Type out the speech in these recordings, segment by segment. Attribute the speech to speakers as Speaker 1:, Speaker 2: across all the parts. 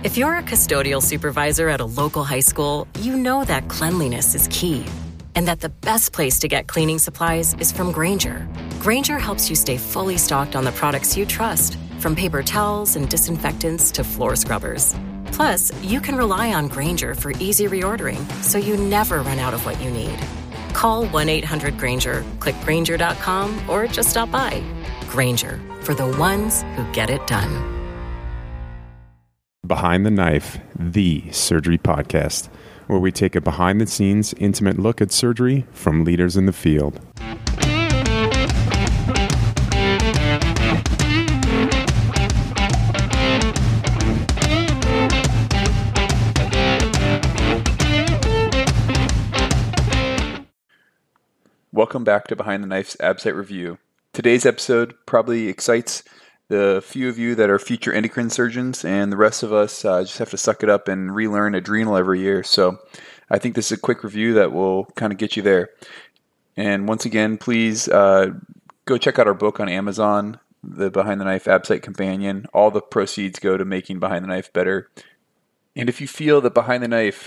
Speaker 1: If you're a custodial supervisor at a local high school, you know that cleanliness is key, and that the best place to get cleaning supplies is from Grainger. Grainger helps you stay fully stocked on the products you trust, from paper towels and disinfectants to floor scrubbers. Plus, you can rely on Grainger for easy reordering, so you never run out of what you need. Call 1-800-GRAINGER, click Grainger.com, or just stop by. Grainger, for the ones who get it done.
Speaker 2: Behind the Knife, the surgery podcast, where we take a behind-the-scenes, intimate look at surgery from leaders in the field.
Speaker 3: Welcome back to Behind the Knife's AbSite Review. Today's episode probably excites the few of you that are future endocrine surgeons, and the rest of us just have to suck it up and relearn adrenal every year. So I think this is a quick review that will kind of get you there. And once again, please go check out our book on Amazon, the Behind the Knife AbSite Companion. All the proceeds go to making Behind the Knife better. And if you feel that Behind the Knife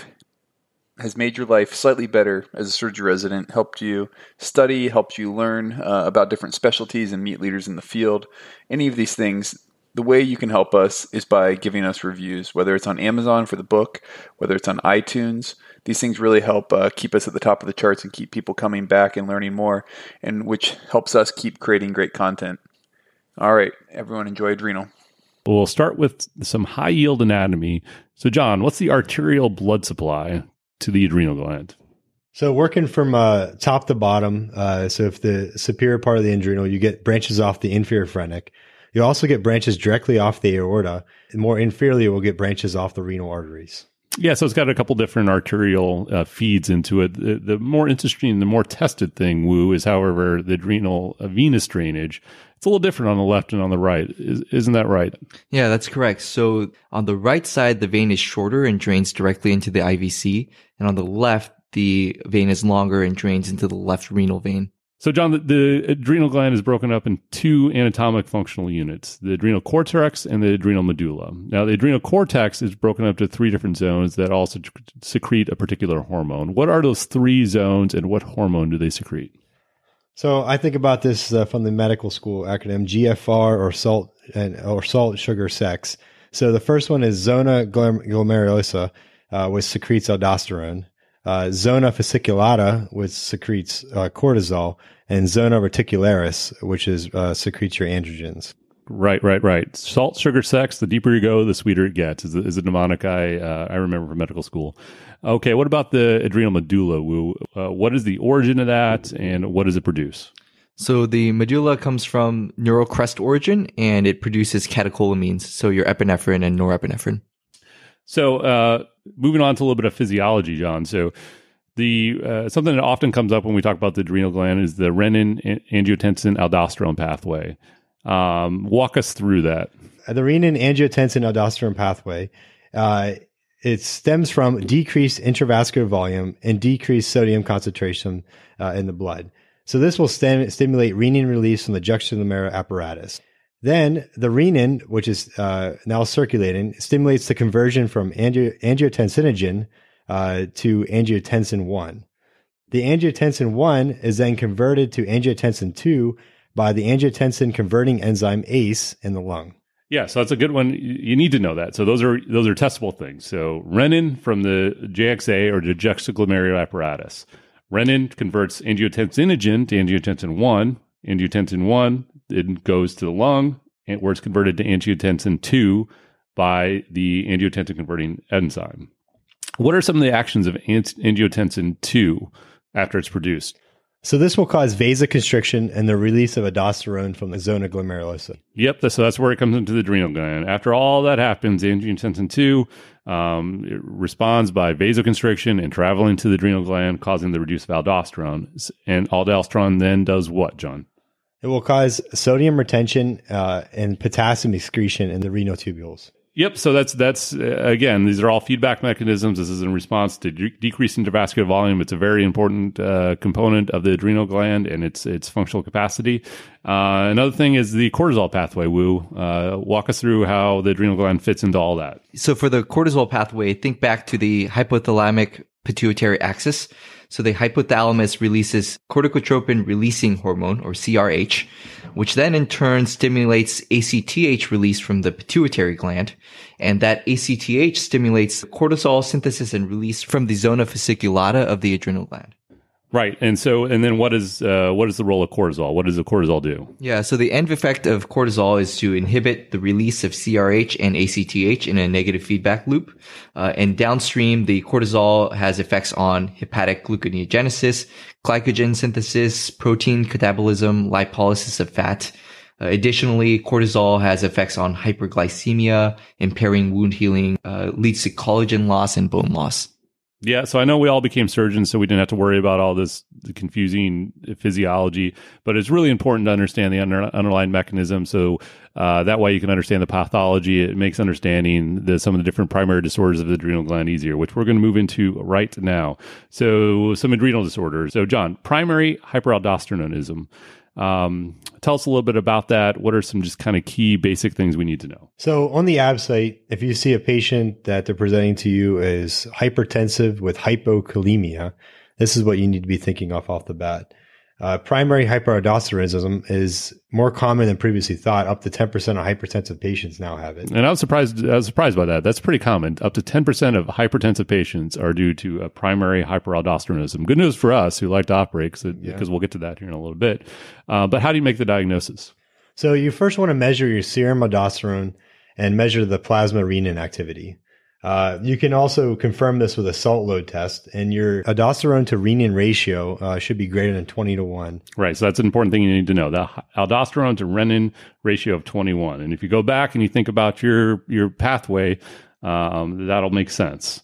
Speaker 3: has made your life slightly better as a surgery resident, helped you study, helped you learn about different specialties and meet leaders in the field, any of these things, the way you can help us is by giving us reviews, whether it's on Amazon for the book, whether it's on iTunes. These things really help keep us at the top of the charts and keep people coming back and learning more, and which helps us keep creating great content. All right, everyone enjoy adrenal.
Speaker 4: We'll start with some high-yield anatomy. So, John, what's the arterial blood supply to the adrenal gland?
Speaker 5: So working from top to bottom, so if the superior part of the adrenal, you get branches off the inferior phrenic. You also get branches directly off the aorta. And more inferiorly, we'll get branches off the renal arteries.
Speaker 4: Yeah, so it's got a couple different arterial feeds into it. The more interesting, the more tested thing, Woo, is however the adrenal venous drainage. It's a little different on the left and on the right. Isn't that right?
Speaker 6: Yeah, that's correct. So on the right side, the vein is shorter and drains directly into the IVC. And on the left, the vein is longer and drains into the left renal vein.
Speaker 4: So, John, the adrenal gland is broken up in two anatomic functional units, the adrenal cortex and the adrenal medulla. Now, the adrenal cortex is broken up to three different zones that also secrete a particular hormone. What are those three zones, and what hormone do they secrete?
Speaker 5: So I think about this from the medical school acronym GFR, or salt, sugar, sex. So the first one is zona glomerulosa, which secretes aldosterone. Zona fasciculata, which secretes cortisol, and zona reticularis, which secretes your androgens.
Speaker 4: Right. Salt, sugar, sex. The deeper you go, the sweeter it gets. Is a mnemonic I remember from medical school. Okay, what about the adrenal medulla, Woo? What is the origin of that, and what does it produce?
Speaker 6: So the medulla comes from neural crest origin, and it produces catecholamines, so your epinephrine and norepinephrine.
Speaker 4: So moving on to a little bit of physiology, John. So the something that often comes up when we talk about the adrenal gland is the renin-angiotensin-aldosterone pathway. Walk us through that.
Speaker 5: The renin-angiotensin-aldosterone pathway, it stems from decreased intravascular volume and decreased sodium concentration in the blood. So this will stimulate renin release from the juxtaglomerular apparatus. Then the renin, which is now circulating, stimulates the conversion from angiotensinogen to angiotensin 1. The angiotensin 1 is then converted to angiotensin 2 by the angiotensin converting enzyme ACE in the lung.
Speaker 4: Yeah, so that's a good one. You need to know that. So those are testable things. So renin from the JXA, or the juxtaglomerular apparatus. Renin converts angiotensinogen to angiotensin 1. Angiotensin 1 it goes to the lung, where it's converted to angiotensin 2 by the angiotensin converting enzyme. What are some of the actions of angiotensin 2 after it's produced?
Speaker 5: So this will cause vasoconstriction and the release of aldosterone from the zona glomerulosa.
Speaker 4: Yep, so that's where it comes into the adrenal gland. After all that happens, angiotensin 2 it responds by vasoconstriction and traveling to the adrenal gland, causing the reduced aldosterone. And aldosterone then does what, John?
Speaker 5: It will cause sodium retention and potassium excretion in the renal tubules.
Speaker 4: Yep. So that's again, these are all feedback mechanisms. This is in response to decreasing intravascular volume. It's a very important component of the adrenal gland and its functional capacity. Another thing is the cortisol pathway. Wu, walk us through how the adrenal gland fits into all that.
Speaker 6: So for the cortisol pathway, think back to the hypothalamic pituitary axis. So the hypothalamus releases corticotropin releasing hormone, or CRH, which then in turn stimulates ACTH release from the pituitary gland. And that ACTH stimulates cortisol synthesis and release from the zona fasciculata of the adrenal gland.
Speaker 4: Right. And then what is the role of cortisol? What does the cortisol do?
Speaker 6: Yeah. So the end effect of cortisol is to inhibit the release of CRH and ACTH in a negative feedback loop. And downstream, the cortisol has effects on hepatic gluconeogenesis, glycogen synthesis, protein catabolism, lipolysis of fat. Additionally, cortisol has effects on hyperglycemia, impairing wound healing, leads to collagen loss and bone loss.
Speaker 4: Yeah, so I know we all became surgeons, so we didn't have to worry about all this confusing physiology, but it's really important to understand the underlying mechanism, so that way you can understand the pathology. It makes understanding some of the different primary disorders of the adrenal gland easier, which we're going to move into right now. So some adrenal disorders. So John, primary hyperaldosteronism. Tell us a little bit about that. What are some just kind of key basic things we need to know?
Speaker 5: So on the AB site, if you see a patient that they're presenting to you is hypertensive with hypokalemia, this is what you need to be thinking off the bat. Primary hyperaldosteronism is more common than previously thought. Up to 10% of hypertensive patients now have it.
Speaker 4: And I was surprised by that. That's pretty common. Up to 10% of hypertensive patients are due to a primary hyperaldosteronism. Good news for us who like to operate, because we'll get to that here in a little bit. But how do you make the diagnosis?
Speaker 5: So you first want to measure your serum aldosterone and measure the plasma renin activity. You can also confirm this with a salt load test, and your aldosterone to renin ratio should be greater than 20-1.
Speaker 4: Right. So that's an important thing you need to know. The aldosterone to renin ratio of 21. And if you go back and you think about your pathway, that'll make sense.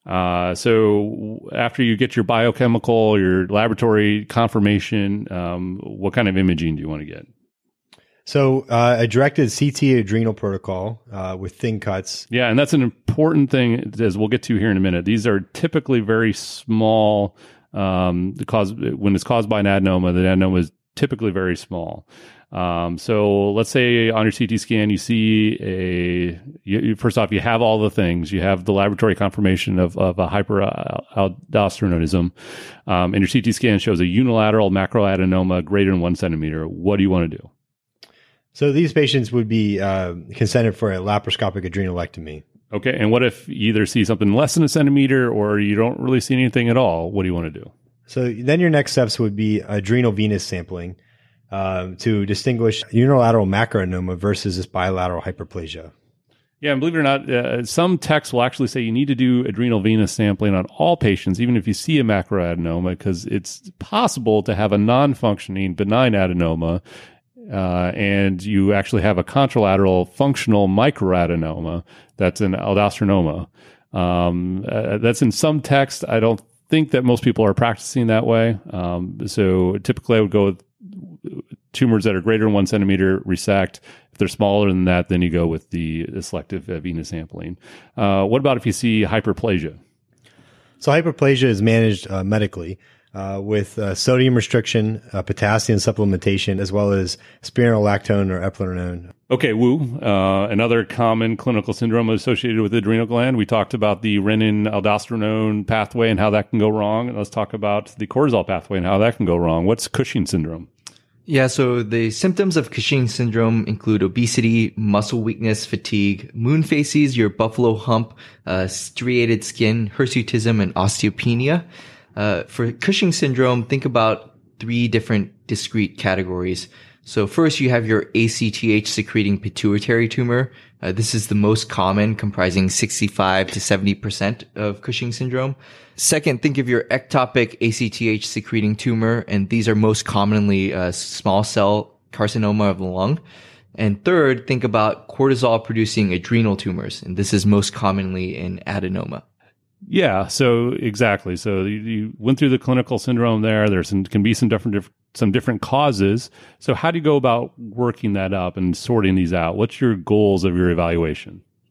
Speaker 4: So after you get your biochemical, your laboratory confirmation, what kind of imaging do you want to get?
Speaker 5: So a directed CT adrenal protocol with thin cuts.
Speaker 4: Yeah, and that's an important thing, as we'll get to here in a minute. These are typically very small. When it's caused by an adenoma, the adenoma is typically very small. So let's say on your CT scan, you see first off, you have all the things. You have the laboratory confirmation of a hyperaldosteronism, and your CT scan shows a unilateral macroadenoma greater than 1 centimeter. What do you want to do?
Speaker 5: So these patients would be consented for a laparoscopic adrenalectomy.
Speaker 4: Okay, and what if you either see something less than 1 centimeter or you don't really see anything at all? What do you want to do?
Speaker 5: So then your next steps would be adrenal venous sampling to distinguish unilateral macroadenoma versus this bilateral hyperplasia.
Speaker 4: Yeah, and believe it or not, some texts will actually say you need to do adrenal venous sampling on all patients, even if you see a macroadenoma, because it's possible to have a non-functioning benign adenoma, and you actually have a contralateral functional microadenoma that's an aldosteronoma. That's in some texts. I don't think that most people are practicing that way. So typically I would go with tumors that are greater than 1 centimeter, resect. If they're smaller than that, then you go with the selective venous sampling. What about if you see hyperplasia?
Speaker 5: So hyperplasia is managed medically with sodium restriction, potassium supplementation, as well as spironolactone or eplerenone.
Speaker 4: Okay, Wu, another common clinical syndrome associated with the adrenal gland. We talked about the renin-aldosterone pathway and how that can go wrong. Let's talk about the cortisol pathway and how that can go wrong. What's Cushing syndrome?
Speaker 6: Yeah, so the symptoms of Cushing syndrome include obesity, muscle weakness, fatigue, moon phases, your buffalo hump, striated skin, hirsutism, and osteopenia. For Cushing syndrome, think about 3 different discrete categories. So first, you have your ACTH secreting pituitary tumor. This is the most common, comprising 65 to 70% of Cushing syndrome. Second, think of your ectopic ACTH secreting tumor, and these are most commonly small cell carcinoma of the lung. And third, think about cortisol producing adrenal tumors, and this is most commonly in adenoma.
Speaker 4: Yeah, so exactly. So you went through the clinical syndrome there. Can be some different causes. So how do you go about working that up and sorting these out? What's your goals of your evaluation?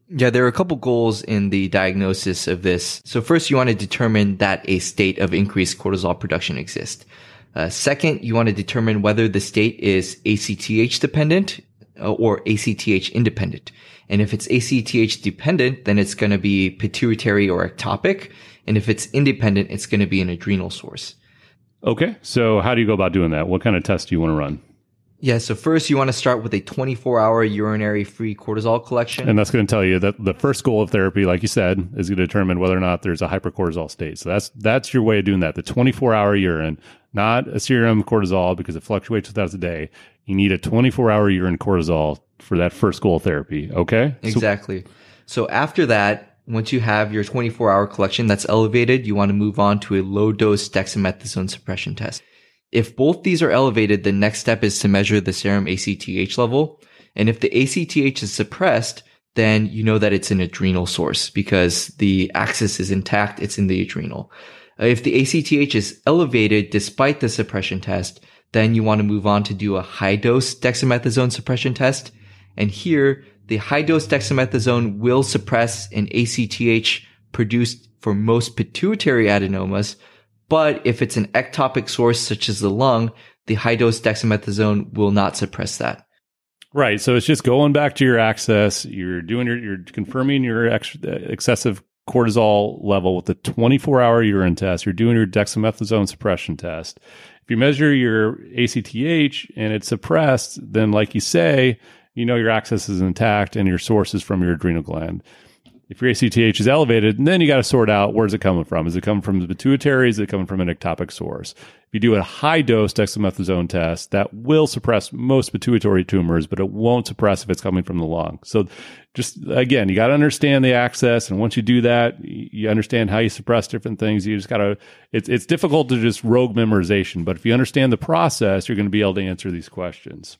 Speaker 6: Yeah, there are a couple goals in the diagnosis of this. So first, you want to determine that a state of increased cortisol production exists. Second, you want to determine whether the state is ACTH dependent or ACTH independent. And if it's ACTH dependent, then it's going to be pituitary or ectopic. And if it's independent, it's going to be an adrenal source.
Speaker 4: Okay, so how do you go about doing that? What kind of test do you want to run?
Speaker 6: Yeah, so first you want to start with a 24-hour urinary free cortisol collection.
Speaker 4: And that's going to tell you that the first goal of therapy, like you said, is going to determine whether or not there's a hypercortisol state. So that's your way of doing that. The 24-hour urine, not a serum cortisol because it fluctuates throughout the day. You need a 24-hour urine cortisol for that first goal of therapy, okay?
Speaker 6: Exactly. So after that, once you have your 24-hour collection that's elevated, you want to move on to a low-dose dexamethasone suppression test. If both these are elevated, the next step is to measure the serum ACTH level. And if the ACTH is suppressed, then you know that it's an adrenal source because the axis is intact. It's in the adrenal. If the ACTH is elevated despite the suppression test, then you want to move on to do a high-dose dexamethasone suppression test. And here, the high-dose dexamethasone will suppress an ACTH produced for most pituitary adenomas. But if it's an ectopic source, such as the lung, the high-dose dexamethasone will not suppress that.
Speaker 4: Right. So it's just going back to your axis. You're confirming your excessive cortisol level with the 24-hour urine test. You're doing your dexamethasone suppression test. If you measure your ACTH and it's suppressed, then like you say, you know your axis is intact and your source is from your adrenal gland. If your ACTH is elevated, then you got to sort out where's it coming from. Is it coming from the pituitary? Is it coming from an ectopic source? If you do a high-dose dexamethasone test, that will suppress most pituitary tumors, but it won't suppress if it's coming from the lung. So just, again, you got to understand the axis. And once you do that, you understand how you suppress different things. You just got to, it's difficult to just rogue memorization. But if you understand the process, you're going to be able to answer these questions.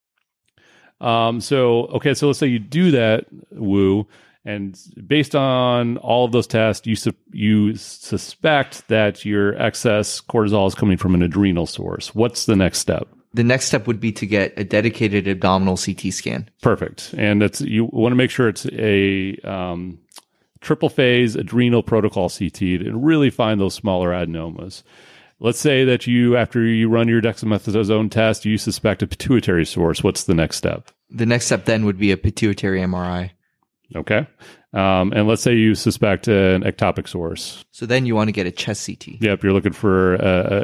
Speaker 4: So let's say you do that, Wu. And based on all of those tests, you suspect that your excess cortisol is coming from an adrenal source. What's the next step?
Speaker 6: The next step would be to get a dedicated abdominal CT scan.
Speaker 4: Perfect. And you want to make sure it's a triple phase adrenal protocol CT to really find those smaller adenomas. Let's say that after you run your dexamethasone test, you suspect a pituitary source. What's the next step?
Speaker 6: The next step then would be a pituitary MRI.
Speaker 4: Okay. And let's say you suspect an ectopic source.
Speaker 6: So then you want to get a chest CT.
Speaker 4: Yep. You're looking for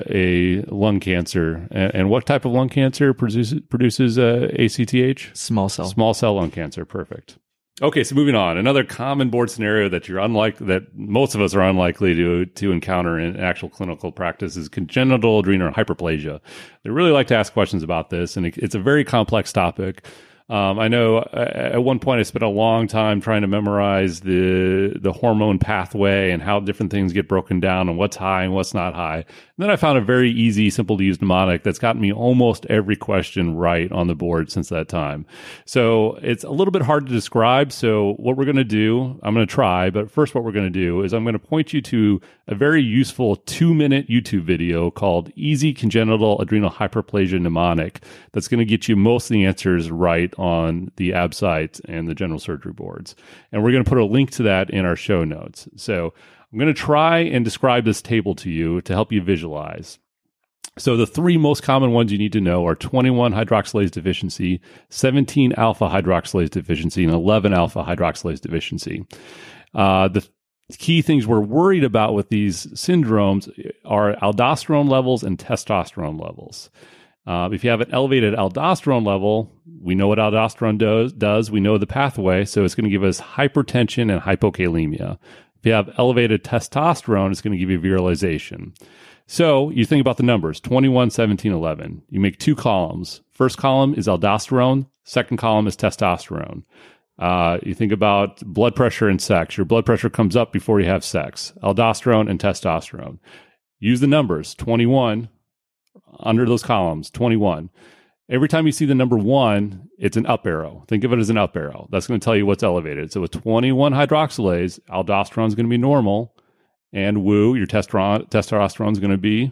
Speaker 4: a lung cancer. And what type of lung cancer produces ACTH?
Speaker 6: Small cell.
Speaker 4: Small cell lung cancer. Perfect. Okay. So moving on. Another common board scenario that most of us are unlikely to encounter in actual clinical practice is congenital adrenal hyperplasia. They really like to ask questions about this, and it's a very complex topic. I know at one point I spent a long time trying to memorize the hormone pathway and how different things get broken down and what's high and what's not high. And then I found a very easy, simple to use mnemonic that's gotten me almost every question right on the board since that time. So it's a little bit hard to describe. So what we're going to do, I'm going to try, but first what we're going to do is I'm going to point you to a very useful 2-minute YouTube video called Easy Congenital Adrenal Hyperplasia Mnemonic that's going to get you most of the answers right on the ABSITE and the general surgery boards. And we're going to put a link to that in our show notes. So I'm going to try and describe this table to you to help you visualize. So the 3 most common ones you need to know are 21 hydroxylase deficiency, 17 alpha hydroxylase deficiency, and 11 alpha hydroxylase deficiency. The key things we're worried about with these syndromes are aldosterone levels and testosterone levels. If you have an elevated aldosterone level, we know what aldosterone does. We know the pathway, so it's going to give us hypertension and hypokalemia. If you have elevated testosterone, it's going to give you virilization. So you think about the numbers, 21, 17, 11. You make 2 columns. First column is aldosterone. Second column is testosterone. You think about blood pressure and sex. Your blood pressure comes up before you have sex. Aldosterone and testosterone. Use the numbers, 21, under those columns, 21. Every time you see the number 1, it's an up arrow. Think of it as an up arrow. That's going to tell you what's elevated. So with 21 hydroxylase, aldosterone is going to be normal. And your testosterone is going to be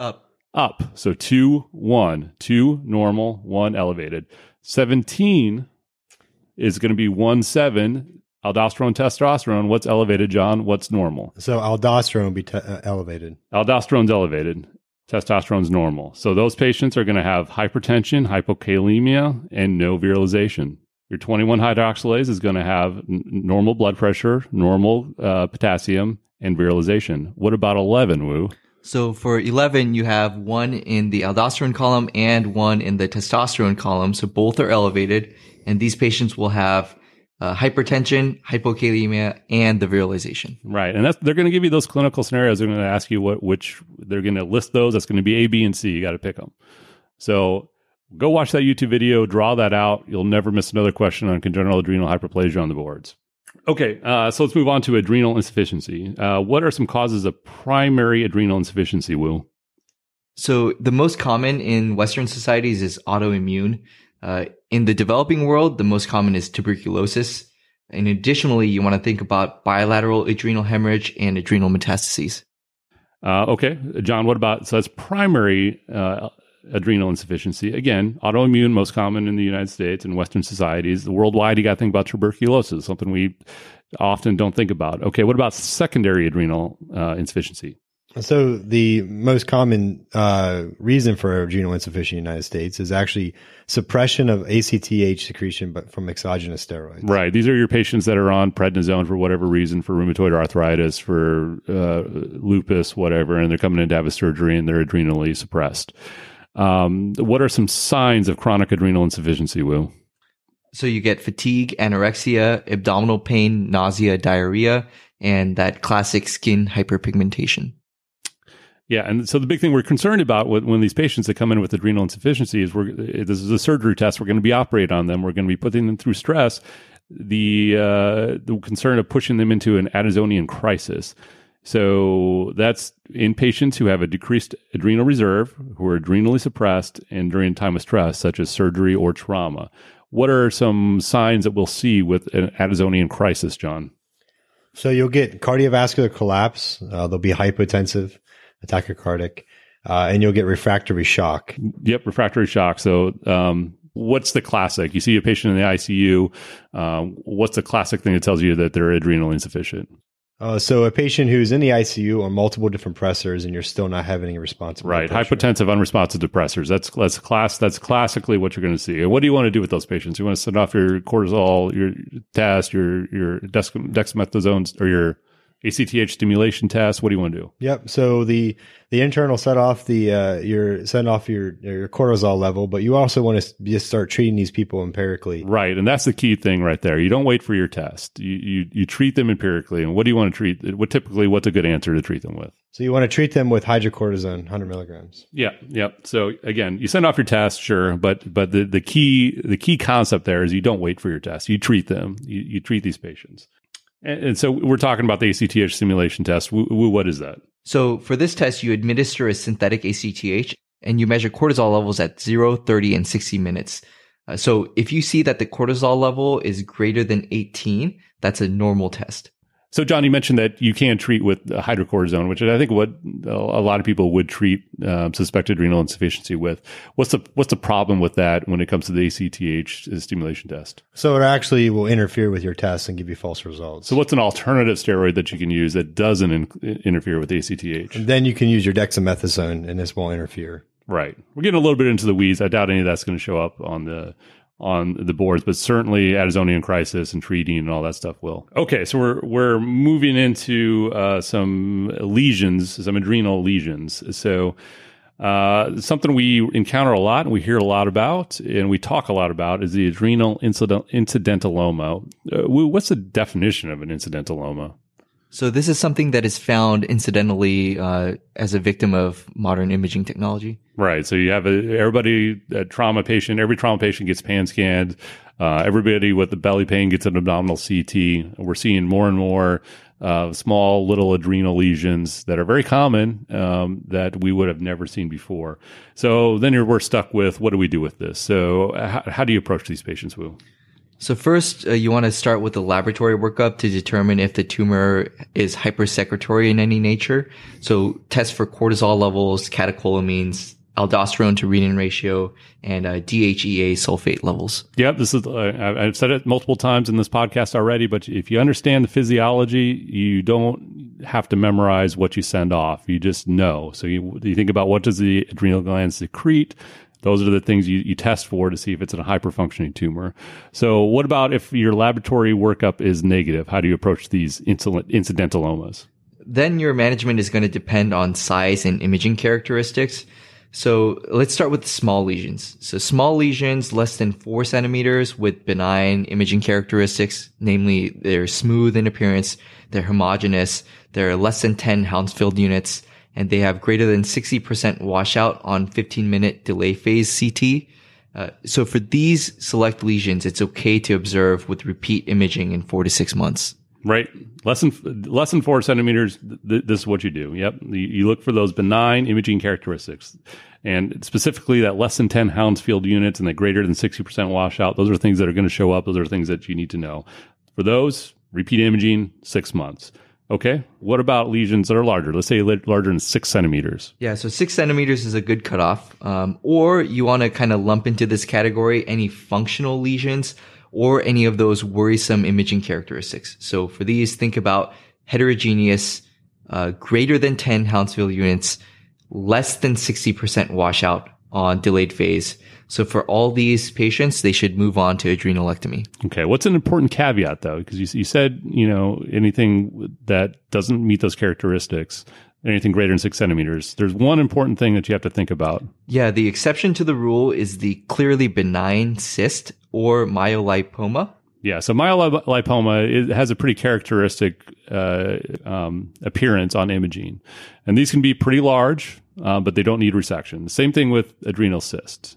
Speaker 4: up. So 2, 1. 2, normal, 1, elevated. 17 is going to be 1, 7. Aldosterone, testosterone, what's elevated, John? What's normal?
Speaker 5: So aldosterone will be elevated.
Speaker 4: Aldosterone's elevated. Testosterone's normal. So those patients are going to have hypertension, hypokalemia, and no virilization. Your 21 hydroxylase is going to have normal blood pressure, normal potassium, and virilization. What about 11, Wu?
Speaker 6: So for 11, you have one in the aldosterone column and one in the testosterone column. So both are elevated. And these patients will have hypertension, hypokalemia, and the virilization.
Speaker 4: Right. And they're going to give you those clinical scenarios. They're going to ask you which they're going to list those. That's going to be A, B, and C. You got to pick them. So go watch that YouTube video, draw that out. You'll never miss another question on congenital adrenal hyperplasia on the boards. Okay, so let's move on to adrenal insufficiency. What are some causes of primary adrenal insufficiency, Will?
Speaker 6: So the most common in Western societies is autoimmune. In the developing world, the most common is tuberculosis. And additionally, you want to think about bilateral adrenal hemorrhage and adrenal metastases.
Speaker 4: Okay, John, what about, so that's primary adrenal insufficiency. Again, autoimmune, most common in the United States and Western societies. Worldwide, you got to think about tuberculosis, something we often don't think about. Okay, what about secondary adrenal insufficiency?
Speaker 5: So the most common reason for adrenal insufficiency in the United States is actually suppression of ACTH secretion, but from exogenous steroids.
Speaker 4: Right. These are your patients that are on prednisone for whatever reason, for rheumatoid arthritis, for lupus, whatever, and they're coming in to have a surgery and they're adrenally suppressed. What are some signs of chronic adrenal insufficiency, Will?
Speaker 6: So you get fatigue, anorexia, abdominal pain, nausea, diarrhea, and that classic skin hyperpigmentation.
Speaker 4: Yeah, and so the big thing we're concerned about when these patients that come in with adrenal insufficiency is this is a surgery test. We're going to be operating on them. We're going to be putting them through stress. The concern of pushing them into an Addisonian crisis. So that's in patients who have a decreased adrenal reserve, who are adrenally suppressed, and during time of stress, such as surgery or trauma. What are some signs that we'll see with an Addisonian crisis, John?
Speaker 5: So you'll get cardiovascular collapse. They'll be hypotensive, tachycardic, and you'll get refractory shock.
Speaker 4: Yep, refractory shock. So what's the classic? You see a patient in the ICU. What's the classic thing that tells you that they're adrenally insufficient?
Speaker 5: So a patient who's in the ICU on multiple different pressors and you're still not having any response.
Speaker 4: Right. Hypotensive, unresponsive depressors. That's classically what you're going to see. And what do you want to do with those patients? You want to send off your cortisol, your test, your dexamethasone, or your ACTH stimulation test. What do you want to do?
Speaker 5: Yep. So the internal set off your cortisol level, but you also want to just start treating these people empirically.
Speaker 4: Right. And that's the key thing right there. You don't wait for your test. You treat them empirically. And what do you want to treat? What's a good answer to treat them with?
Speaker 5: So you want to treat them with hydrocortisone, 100 milligrams.
Speaker 4: Yeah. Yep. So again, you send off your test, sure. But the key concept there is you don't wait for your test. You treat them. You treat these patients. And so we're talking about the ACTH stimulation test. What is that?
Speaker 6: So for this test, you administer a synthetic ACTH and you measure cortisol levels at 0, 30, and 60 minutes. So if you see that the cortisol level is greater than 18, that's a normal test.
Speaker 4: So, John, you mentioned that you can treat with hydrocortisone, which is, I think, what a lot of people would treat suspected adrenal insufficiency with. What's the problem with that when it comes to the ACTH stimulation test?
Speaker 5: So it actually will interfere with your test and give you false results.
Speaker 4: So what's an alternative steroid that you can use that doesn't interfere with ACTH?
Speaker 5: And then you can use your dexamethasone, and this won't interfere. Right.
Speaker 4: We're getting a little bit into the weeds. I doubt any of that's going to show up on the boards, but certainly Addisonian crisis and treating and all that stuff will. Okay, so we're moving into some lesions, some adrenal lesions. So something we encounter a lot and we hear a lot about and we talk a lot about is the adrenal incidentalloma. What's the definition of an incidentalloma?
Speaker 6: So this is something that is found incidentally as a victim of modern imaging technology.
Speaker 4: Right. So you have every trauma patient gets pan scanned. Everybody with the belly pain gets an abdominal CT. We're seeing more and more small little adrenal lesions that are very common that we would have never seen before. So then we're stuck with, what do we do with this? So how do you approach these patients, Wu?
Speaker 6: So first, you want to start with a laboratory workup to determine if the tumor is hypersecretory in any nature. So test for cortisol levels, catecholamines, aldosterone to renin ratio, and DHEA sulfate levels.
Speaker 4: Yep, this is. I've said it multiple times in this podcast already, but if you understand the physiology, you don't have to memorize what you send off. You just know. So you think about what does the adrenal gland secrete. Those are the things you test for to see if it's a hyperfunctioning tumor. So what about if your laboratory workup is negative? How do you approach these incidentalomas?
Speaker 6: Then your management is going to depend on size and imaging characteristics. So let's start with small lesions. So small lesions less than 4 centimeters with benign imaging characteristics, namely they're smooth in appearance, they're homogeneous, they're less than 10 Hounsfield units, and they have greater than 60% washout on 15-minute delay phase CT. So for these select lesions, it's okay to observe with repeat imaging in 4 to 6 months.
Speaker 4: Right. Less than 4 centimeters, this is what you do. Yep. You look for those benign imaging characteristics. And specifically that less than 10 Hounsfield units and the greater than 60% washout, those are things that are going to show up. Those are things that you need to know. For those, repeat imaging, 6 months. Okay. What about lesions that are larger? Let's say larger than 6 centimeters.
Speaker 6: Yeah. So 6 centimeters is a good cutoff. Or you want to kind of lump into this category any functional lesions or any of those worrisome imaging characteristics. So for these, think about heterogeneous, greater than 10 Hounsfield units, less than 60% washout on delayed phase. So for all these patients, they should move on to adrenalectomy.
Speaker 4: Okay. What's an important caveat though? Because you said, anything that doesn't meet those characteristics, anything greater than 6 centimeters, there's one important thing that you have to think about.
Speaker 6: Yeah. The exception to the rule is the clearly benign cyst or myolipoma.
Speaker 4: Yeah. So myolipoma, it has a pretty characteristic appearance on imaging. And these can be pretty large, but they don't need resection. The same thing with adrenal cysts.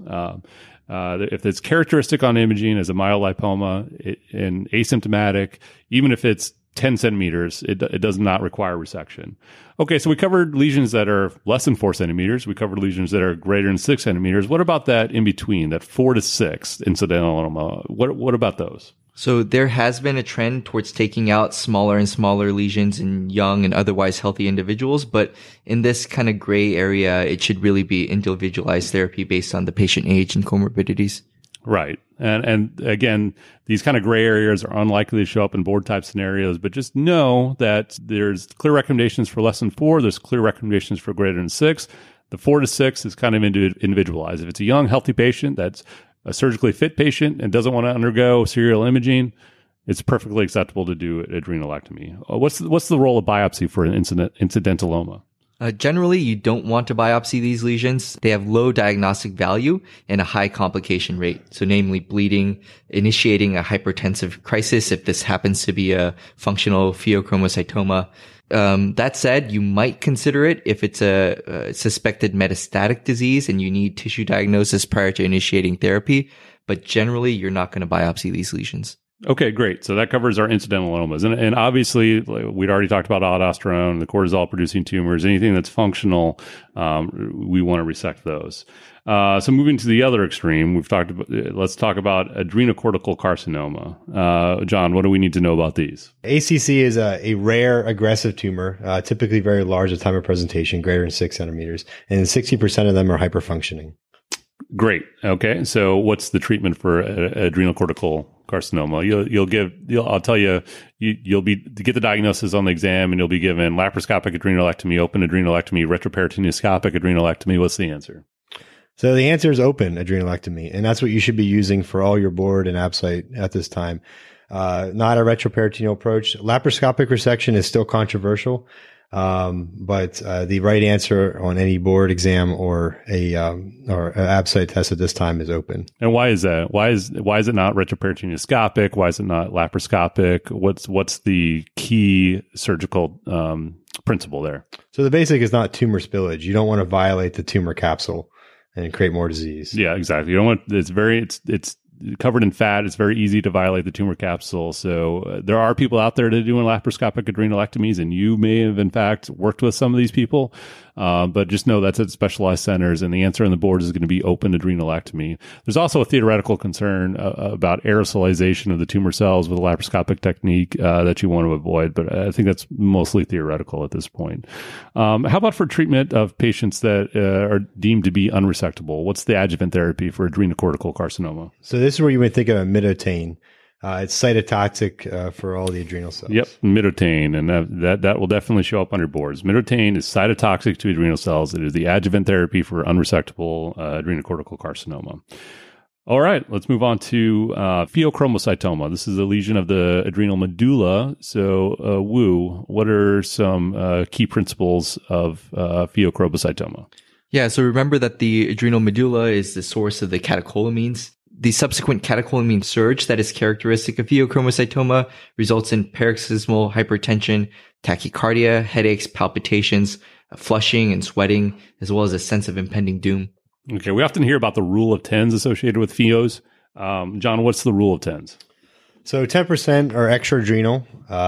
Speaker 4: If it's characteristic on imaging as a myolipoma and asymptomatic, even if it's 10 centimeters, it does not require resection. Okay, so we covered lesions that are less than 4 centimeters. We covered lesions that are greater than 6 centimeters. What about that in between, that 4 to 6 incidentaloma? What about those?
Speaker 6: So there has been a trend towards taking out smaller and smaller lesions in young and otherwise healthy individuals. But in this kind of gray area, it should really be individualized therapy based on the patient age and comorbidities.
Speaker 4: Right. And again, these kind of gray areas are unlikely to show up in board type scenarios, but just know that there's clear recommendations for less than 4. There's clear recommendations for greater than 6. The 4 to 6 is kind of individualized. If it's a young, healthy patient that's a surgically fit patient and doesn't want to undergo serial imaging, it's perfectly acceptable to do adrenalectomy. What's the role of biopsy for an incidentaloma?
Speaker 6: Generally, you don't want to biopsy these lesions. They have low diagnostic value and a high complication rate. So namely bleeding, initiating a hypertensive crisis if this happens to be a functional pheochromocytoma. That said, you might consider it if it's a suspected metastatic disease and you need tissue diagnosis prior to initiating therapy. But generally, you're not going to biopsy these lesions.
Speaker 4: Okay, great. So that covers our incidentallomas. And obviously, we'd already talked about aldosterone, the cortisol-producing tumors, anything that's functional, we want to resect those. So moving to the other extreme, let's talk about adrenocortical carcinoma. John, what do we need to know about these?
Speaker 5: ACC is a rare aggressive tumor, typically very large at the time of presentation, greater than 6 centimeters, and 60% of them are hyperfunctioning.
Speaker 4: Great. Okay. So what's the treatment for adrenocortical carcinoma? I'll tell you, you'll be to get the diagnosis on the exam and you'll be given laparoscopic adrenalectomy, open adrenalectomy, retroperitoneoscopic adrenalectomy. What's the answer?
Speaker 5: So the answer is open adrenalectomy, and that's what you should be using for all your board and ABSITE at this time. Not a retroperitoneal approach. Laparoscopic resection is still controversial. But the right answer on any board exam or an ABSITE test at this time is open.
Speaker 4: And why is that? Why is it not retroperitoneoscopic? Why is it not laparoscopic? What's the key surgical principle there?
Speaker 5: So the basic is not tumor spillage. You don't want to violate the tumor capsule and create more disease.
Speaker 4: Yeah, exactly. You don't want it's covered in fat. It's very easy to violate the tumor capsule. So there are people out there that are doing laparoscopic adrenalectomies, and you may have in fact worked with some of these people. but just know that's at specialized centers, and the answer on the board is going to be open adrenalectomy. There's also a theoretical concern about aerosolization of the tumor cells with a laparoscopic technique that you want to avoid, but I think that's mostly theoretical at this point. How about for treatment of patients that are deemed to be unresectable? What's the adjuvant therapy for adrenocortical carcinoma?
Speaker 5: So this is where you would think of a midotane. It's cytotoxic for all the adrenal cells.
Speaker 4: Yep, midotane, and that will definitely show up on your boards. Midotane is cytotoxic to adrenal cells. It is the adjuvant therapy for unresectable adrenocortical carcinoma. All right, let's move on to pheochromocytoma. This is a lesion of the adrenal medulla. So, Wu, what are some key principles of pheochromocytoma?
Speaker 6: Yeah, so remember that the adrenal medulla is the source of the catecholamines. The subsequent catecholamine surge that is characteristic of pheochromocytoma results in paroxysmal hypertension, tachycardia, headaches, palpitations, flushing and sweating, as well as a sense of impending doom.
Speaker 4: Okay, we often hear about the rule of tens associated with pheos. John, what's the rule of tens?
Speaker 5: So 10% are extra-adrenal.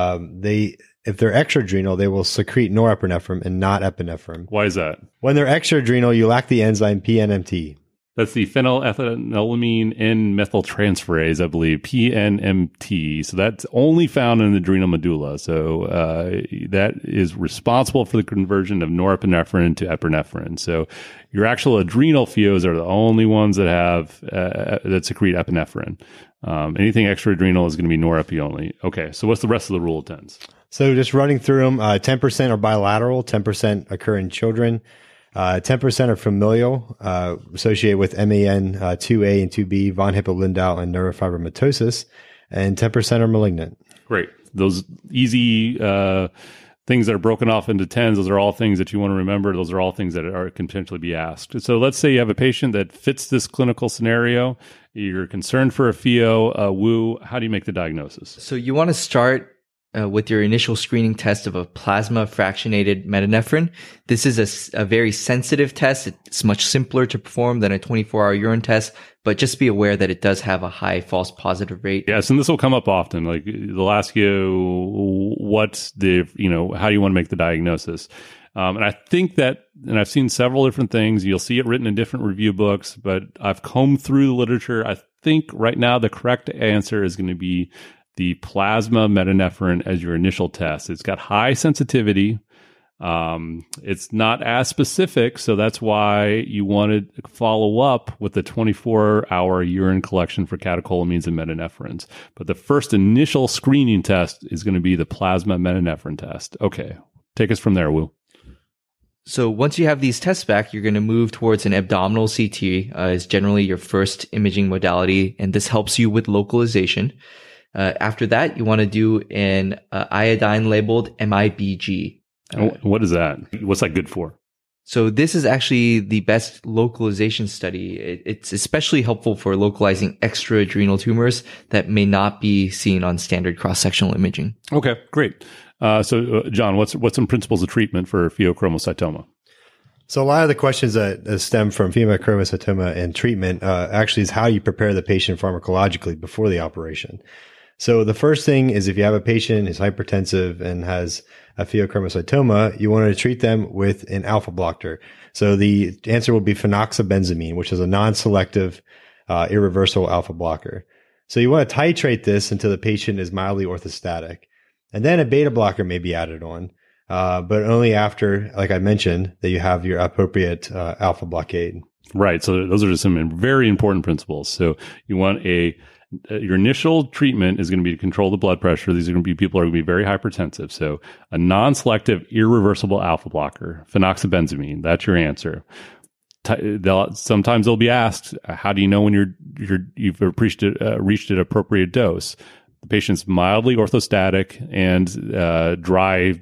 Speaker 5: If they're extra-adrenal, they will secrete norepinephrine and not epinephrine.
Speaker 4: Why is that?
Speaker 5: When they're extra-adrenal, you lack the enzyme PNMT.
Speaker 4: That's the phenylethylamine N-methyltransferase, I believe, PNMT. So that's only found in the adrenal medulla. So that is responsible for the conversion of norepinephrine to epinephrine. So your actual adrenal pheos are the only ones that have that secrete epinephrine. Anything extra-adrenal is going to be norepi only. Okay, so what's the rest of the rule of tens?
Speaker 5: So just running through them, 10% are bilateral, 10% occur in children. 10% are familial, associated with MAN2A and 2B, von Hippel-Lindau, and neurofibromatosis, and 10% are malignant.
Speaker 4: Great. Those easy things that are broken off into tens, those are all things that you want to remember. Those are all things that can potentially be asked. So let's say you have a patient that fits this clinical scenario. You're concerned for a pheo, Wu. How do you make the diagnosis?
Speaker 6: So you want to start with your initial screening test of a plasma fractionated metanephrine. This is a very sensitive test. It's much simpler to perform than a 24-hour urine test, but just be aware that it does have a high false positive rate.
Speaker 4: Yes, and this will come up often. Like they'll ask you, how do you want to make the diagnosis? And I think that, and I've seen several different things. You'll see it written in different review books, but I've combed through the literature. I think right now the correct answer is going to be the plasma metanephrine as your initial test. It's got high sensitivity. It's not as specific, so that's why you want to follow up with the 24-hour urine collection for catecholamines and metanephrines. But the first initial screening test is going to be the plasma metanephrine test. Okay, take us from there, Wu.
Speaker 6: So once you have these tests back, you're going to move towards an abdominal CT, is generally your first imaging modality, and this helps you with localization. After that, you want to do an iodine-labeled MIBG.
Speaker 4: What is that? What's that good for?
Speaker 6: So this is actually the best localization study. It's especially helpful for localizing extra-adrenal tumors that may not be seen on standard cross-sectional imaging.
Speaker 4: Okay, great. So, John, what's some principles of treatment for pheochromocytoma?
Speaker 5: So a lot of the questions that stem from pheochromocytoma and treatment actually is how you prepare the patient pharmacologically before the operation. So the first thing is if you have a patient who's hypertensive and has a pheochromocytoma, you want to treat them with an alpha blocker. So the answer will be phenoxybenzamine, which is a non-selective, irreversible alpha blocker. So you want to titrate this until the patient is mildly orthostatic. And then a beta blocker may be added on, but only after, like I mentioned, that you have your appropriate alpha blockade.
Speaker 4: Right. So those are just some very important principles. So you want your initial treatment is going to be to control the blood pressure. These are going to be people who are going to be very hypertensive. So a non-selective, irreversible alpha blocker, phenoxybenzamine, that's your answer. Sometimes they'll be asked, how do you know when you've reached an appropriate dose? The patient's mildly orthostatic and dry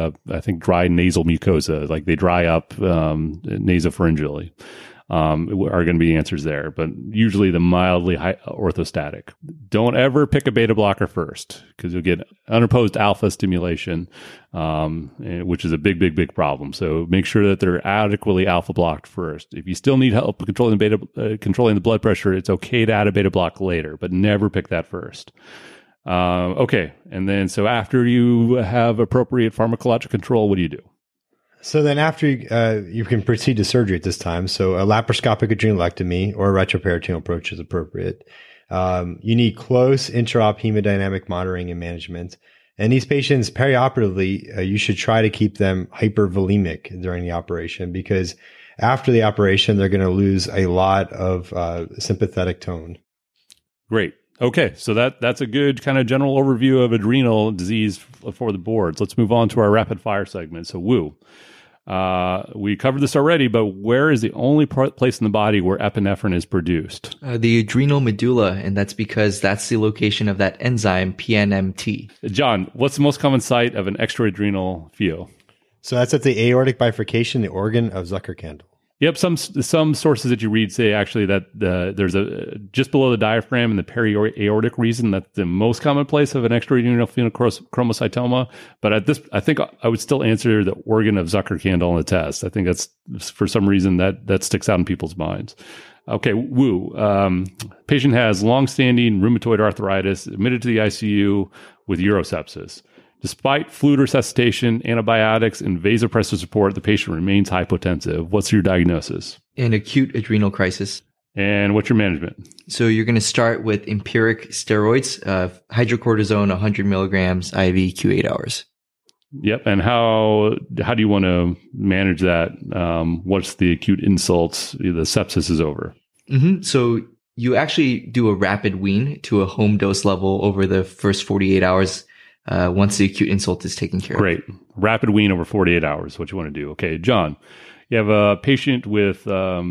Speaker 4: nasal mucosa, like they dry up nasopharyngally. Are going to be answers there, but usually the mildly orthostatic. Don't ever pick a beta blocker first because you'll get unopposed alpha stimulation, which is a big problem. So make sure that they're adequately alpha blocked first. If you still need help controlling the blood pressure, it's okay to add a beta block later, but never pick that first. Okay, and then so after you have appropriate pharmacologic control, what do you do?
Speaker 5: So then after you can proceed to surgery at this time. So a laparoscopic adrenalectomy or a retroperitoneal approach is appropriate. You need close intra-op hemodynamic monitoring and management. And these patients perioperatively, you should try to keep them hypervolemic during the operation, because after the operation, they're going to lose a lot of sympathetic tone. Great.
Speaker 4: Okay, so that's a good kind of general overview of adrenal disease for the boards. Let's move on to our rapid fire segment. So, Woo, we covered this already, but where is the only place in the body where epinephrine is produced?
Speaker 6: The adrenal medulla, and that's because that's the location of that enzyme, PNMT.
Speaker 4: John, what's the most common site of an extraadrenal pheo?
Speaker 5: So that's at the aortic bifurcation, the organ of Zuckerkandl.
Speaker 4: Yep, some sources that you read say actually that there's a just below the diaphragm in the periaortic region, that's the most common place of an extraadrenal phenochromocystoma. But I think I would still answer the organ of Zuckerkandl on the test. I think that's, for some reason, that sticks out in people's minds. Okay, Woo. Patient has long-standing rheumatoid arthritis, admitted to the ICU with urosepsis. Despite fluid resuscitation, antibiotics, and vasopressor support, the patient remains hypotensive. What's your diagnosis?
Speaker 6: An acute adrenal crisis.
Speaker 4: And what's your management?
Speaker 6: So you're going to start with empiric steroids, hydrocortisone 100 milligrams IV Q8 hours.
Speaker 4: Yep. And how do you want to manage that? What's the acute insults? The sepsis is over.
Speaker 6: Mm-hmm. So you actually do a rapid wean to a home dose level over the first 48 hours. Once the acute insult is taken care of.
Speaker 4: Great. Rapid wean over 48 hours, what you want to do. Okay, John, you have a patient with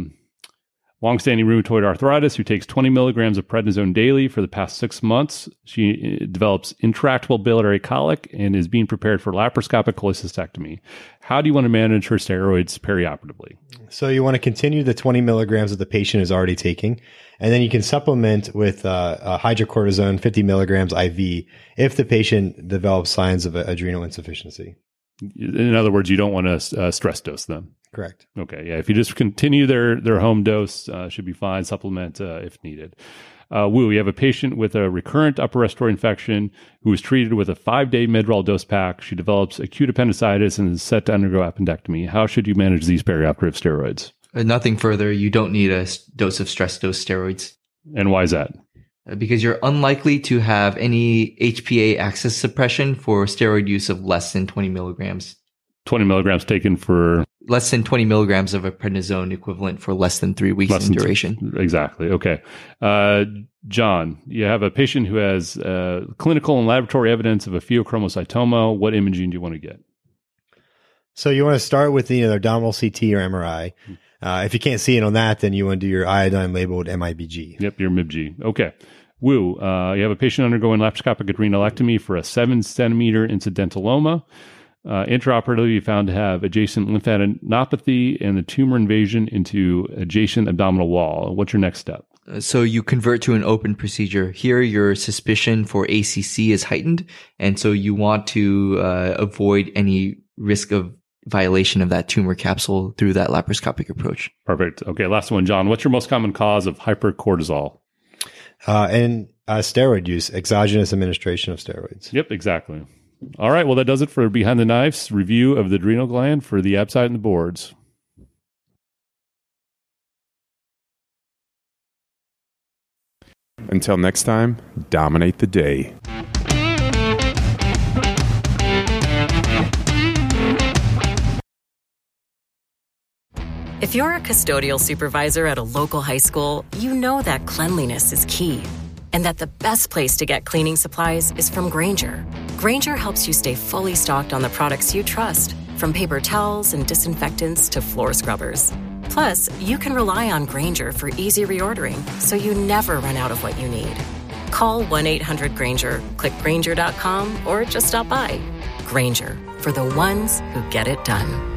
Speaker 4: longstanding rheumatoid arthritis who takes 20 milligrams of prednisone daily for the past 6 months. She develops intractable biliary colic and is being prepared for laparoscopic cholecystectomy. How do you want to manage her steroids perioperatively?
Speaker 5: So you want to continue the 20 milligrams that the patient is already taking, and then you can supplement with hydrocortisone 50 milligrams IV if the patient develops signs of adrenal insufficiency.
Speaker 4: In other words, you don't want to stress dose them.
Speaker 5: Correct.
Speaker 4: Okay. Yeah. If you just continue their home dose, should be fine. Supplement if needed. Woo, you have a patient with a recurrent upper respiratory infection who was treated with a 5-day Medrol dose pack. She develops acute appendicitis and is set to undergo appendectomy. How should you manage these perioperative steroids?
Speaker 6: Nothing further. You don't need a dose of stress dose steroids.
Speaker 4: And why is that?
Speaker 6: Because you're unlikely to have any HPA axis suppression for steroid use of less than 20 milligrams.
Speaker 4: 20 milligrams taken for?
Speaker 6: Less than 20 milligrams of a prednisone equivalent for less than 3 weeks in duration.
Speaker 4: Exactly. Okay. John, you have a patient who has clinical and laboratory evidence of a pheochromocytoma. What imaging do you want to get?
Speaker 5: So you want to start with the abdominal CT or MRI. If you can't see it on that, then you want to do your iodine-labeled MIBG.
Speaker 4: Yep, your MIBG. Okay. Woo, you have a patient undergoing laparoscopic adrenalectomy for a 7-centimeter incidentalloma. Intraoperatively, you found to have adjacent lymphadenopathy and the tumor invasion into adjacent abdominal wall. What's your next step?
Speaker 6: So you convert to an open procedure. Here, your suspicion for ACC is heightened, and so you want to avoid any risk of violation of that tumor capsule through that laparoscopic approach.
Speaker 4: Perfect. Okay, last one, John. What's your most common cause of hypercortisol?
Speaker 5: And steroid use, exogenous administration of steroids.
Speaker 4: Yep, exactly. All right, well, that does it for Behind the Knife's review of the adrenal gland for the ABSITE and the boards.
Speaker 2: Until next time, dominate the day.
Speaker 1: If you're a custodial supervisor at a local high school, you know that cleanliness is key, and that the best place to get cleaning supplies is from Grainger. Grainger helps you stay fully stocked on the products you trust, from paper towels and disinfectants to floor scrubbers. Plus, you can rely on Grainger for easy reordering, so you never run out of what you need. Call 1-800-GRAINGER, click Grainger.com, or just stop by. Grainger, for the ones who get it done.